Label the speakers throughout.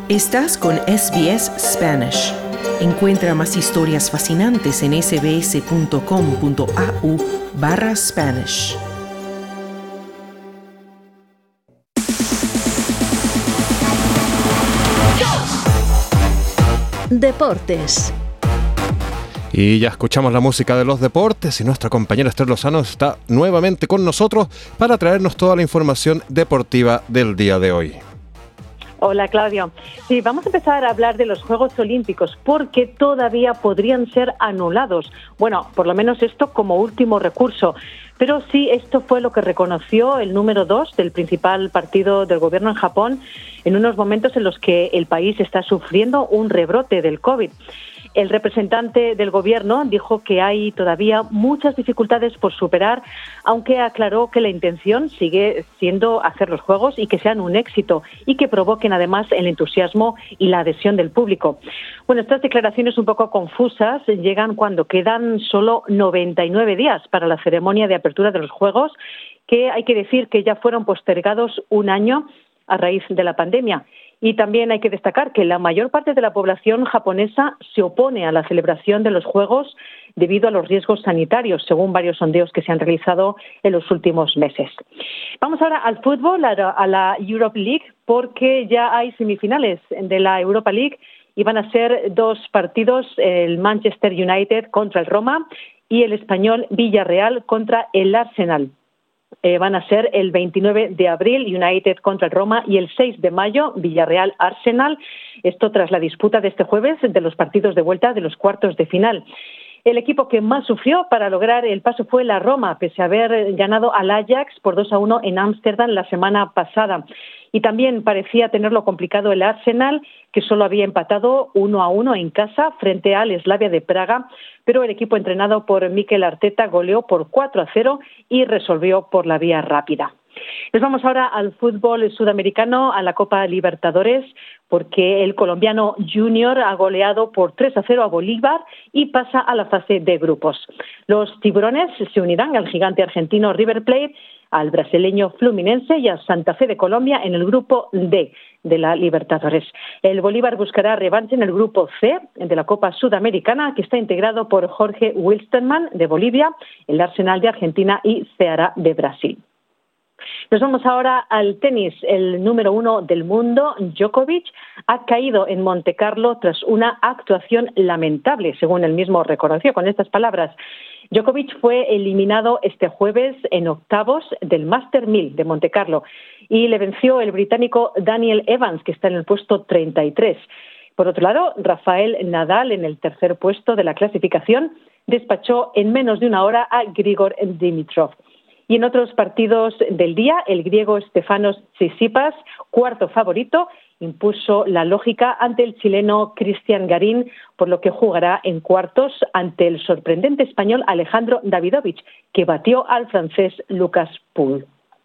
Speaker 1: Estás con SBS Spanish. Encuentra más historias fascinantes en sbs.com.au/Spanish.
Speaker 2: Deportes.
Speaker 3: Y ya escuchamos la música de los deportes y nuestra compañera Esther Lozano está nuevamente con nosotros para traernos toda la información deportiva del día de hoy.
Speaker 4: Hola, Claudio. Sí, vamos a empezar a hablar de los Juegos Olímpicos porque todavía podrían ser anulados. Bueno, por lo menos esto como último recurso. Pero sí, esto fue lo que reconoció el número 2 del principal partido del gobierno en Japón en unos momentos en los que el país está sufriendo un rebrote del COVID. El representante del gobierno dijo que hay todavía muchas dificultades por superar, aunque aclaró que la intención sigue siendo hacer los Juegos y que sean un éxito y que provoquen además el entusiasmo y la adhesión del público. Bueno, estas declaraciones un poco confusas llegan cuando quedan solo 99 días para la ceremonia de apertura de los Juegos, que hay que decir que ya fueron postergados un año a raíz de la pandemia. Y también hay que destacar que la mayor parte de la población japonesa se opone a la celebración de los Juegos debido a los riesgos sanitarios, según varios sondeos que se han realizado en los últimos meses. Vamos ahora al fútbol, a la Europa League, porque ya hay semifinales de la Europa League y van a ser dos partidos, el Manchester United contra el Roma y el Español Villarreal contra el Arsenal. Van a ser el 29 de abril United contra el Roma y el 6 de mayo Villarreal-Arsenal. Esto tras la disputa de este jueves de los partidos de vuelta de los cuartos de final. El equipo que más sufrió para lograr el paso fue la Roma, pese a haber ganado al Ajax por 2-1 en Ámsterdam la semana pasada. Y también parecía tenerlo complicado el Arsenal, que solo había empatado 1-1 en casa frente al Slavia de Praga, pero el equipo entrenado por Mikel Arteta goleó por 4-0 y resolvió por la vía rápida. Nos vamos ahora al fútbol sudamericano, a la Copa Libertadores, porque el colombiano Junior ha goleado por 3-0 a Bolívar y pasa a la fase de grupos. Los tiburones se unirán al gigante argentino River Plate, al brasileño Fluminense y a Santa Fe de Colombia en el grupo D de la Libertadores. El Bolívar buscará revancha en el grupo C de la Copa Sudamericana, que está integrado por Jorge Wilstermann de Bolivia, el Arsenal de Argentina y Ceará de Brasil. Nos vamos ahora al tenis. El número 1 del mundo, Djokovic, ha caído en Montecarlo tras una actuación lamentable, según él mismo reconoció con estas palabras. Djokovic fue eliminado este jueves en octavos del Master 1000 de Montecarlo y le venció el británico Daniel Evans, que está en el puesto 33. Por otro lado, Rafael Nadal, en el tercer puesto de la clasificación, despachó en menos de una hora a Grigor Dimitrov. Y en otros partidos del día, el griego Stefanos Tsitsipas, cuarto favorito, impuso la lógica ante el chileno Cristian Garín, por lo que jugará en cuartos ante el sorprendente español Alejandro Davidovich, que batió al francés Lucas Pouille.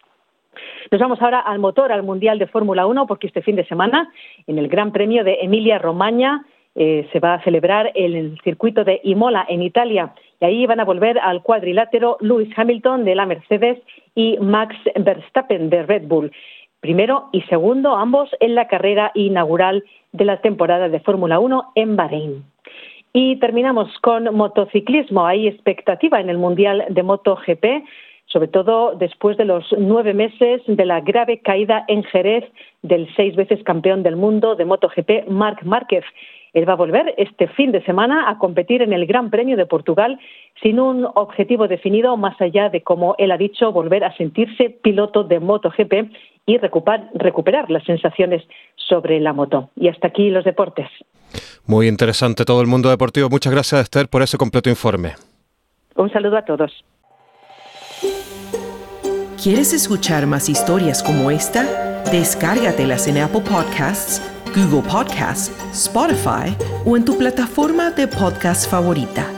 Speaker 4: Nos vamos ahora al motor, al Mundial de Fórmula 1, porque este fin de semana, en el Gran Premio de Emilia-Romagna, se va a celebrar el circuito de Imola en Italia y ahí van a volver al cuadrilátero Lewis Hamilton de la Mercedes y Max Verstappen de Red Bull. Primero y segundo, ambos en la carrera inaugural de la temporada de Fórmula 1 en Bahrein. Y terminamos con motociclismo. Hay expectativa en el Mundial de MotoGP, sobre todo después de los 9 meses de la grave caída en Jerez del 6 veces campeón del mundo de MotoGP, Marc Márquez. Él va a volver este fin de semana a competir en el Gran Premio de Portugal sin un objetivo definido más allá de, como él ha dicho, volver a sentirse piloto de MotoGP y recuperar las sensaciones sobre la moto. Y hasta aquí los deportes.
Speaker 3: Muy interesante todo el mundo deportivo. Muchas gracias, Esther, por ese completo informe.
Speaker 4: Un saludo a todos.
Speaker 1: ¿Quieres escuchar más historias como esta? Descárgatelas en Apple Podcasts, Google Podcasts, Spotify o en tu plataforma de podcast favorita.